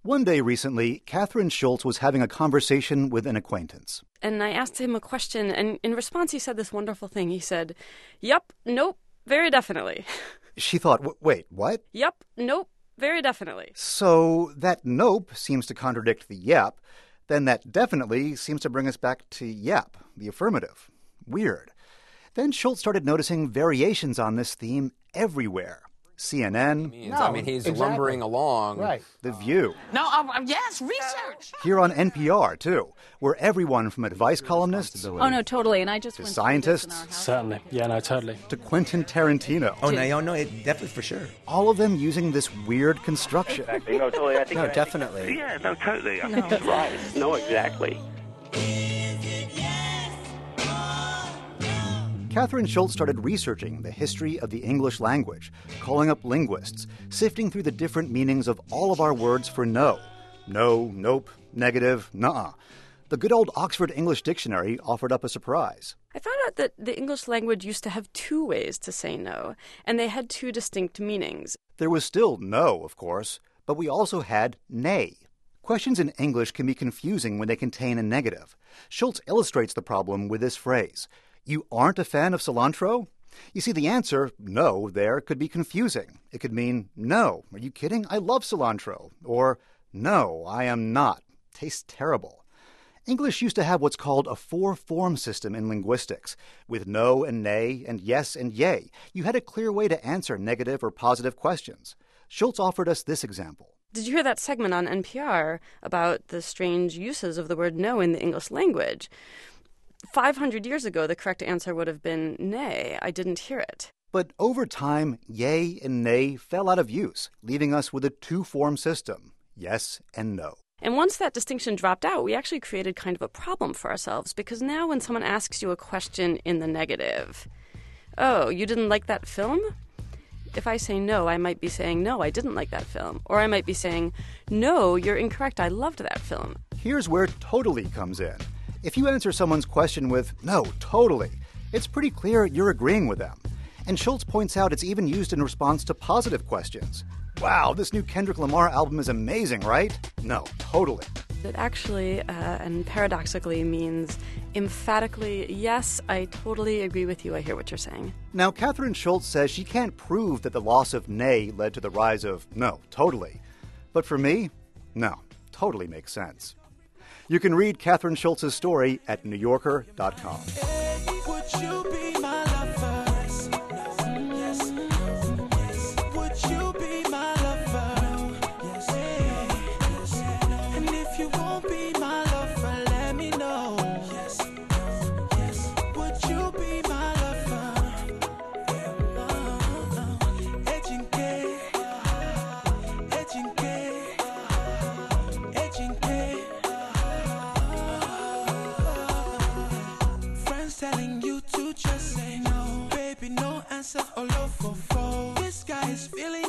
One day recently, Catherine Schultz was having a conversation with an acquaintance. And I asked him a question, and in response he said this wonderful thing. He said, "Yup, nope, very definitely." She thought, wait, what? Yup, nope, very definitely. So that nope seems to contradict the yep. Then that definitely seems to bring us back to yep, the affirmative. Weird. Then Schultz started noticing variations on this theme everywhere. CNN. He's lumbering along. Right. The View. Yes, research. Here on NPR, too, where everyone from advice columnists Oh, no, totally. And I just to went scientists Certainly. Yeah, no, totally. to Quentin Tarantino. Oh, no, definitely for sure. All of them using this weird construction. Exactly. No, totally. I think No, definitely. Yeah, no, totally. I think he's right. No, exactly. Catherine Schultz started researching the history of the English language, calling up linguists, sifting through the different meanings of all of our words for no. No, nope, negative, nuh-uh. The good old Oxford English Dictionary offered up a surprise. I found out that the English language used to have two ways to say no, and they had two distinct meanings. There was still no, of course, but we also had nay. Questions in English can be confusing when they contain a negative. Schultz illustrates the problem with this phrase. You aren't a fan of cilantro? You see, the answer, no, there could be confusing. It could mean, no, are you kidding? I love cilantro. Or, no, I am not. Tastes terrible. English used to have what's called a four-form system in linguistics. With no and nay and yes and yay, you had a clear way to answer negative or positive questions. Schultz offered us this example. Did you hear that segment on NPR about the strange uses of the word no in the English language? 500 years ago, the correct answer would have been nay. I didn't hear it. But over time, yay and nay fell out of use, leaving us with a two-form system, yes and no. And once that distinction dropped out, we actually created kind of a problem for ourselves, because now when someone asks you a question in the negative, oh, you didn't like that film? If I say no, I might be saying, no, I didn't like that film. Or I might be saying, no, you're incorrect, I loved that film. Here's where totally comes in. If you answer someone's question with, no, totally, it's pretty clear you're agreeing with them. And Schultz points out it's even used in response to positive questions. Wow, this new Kendrick Lamar album is amazing, right? No, totally. It actually, and paradoxically, means emphatically, yes, I totally agree with you, I hear what you're saying. Now, Catherine Schultz says she can't prove that the loss of nay led to the rise of no, totally. But for me, no, totally makes sense. You can read Catherine Schultz's story at NewYorker.com. Would you be my lover? Yes. Would you be my lover? Yes. And if you won't be my lover, let me know. Yes. Would you be my lover? Edging telling you to just say no. Baby, no answer, all over for. This guy is feeling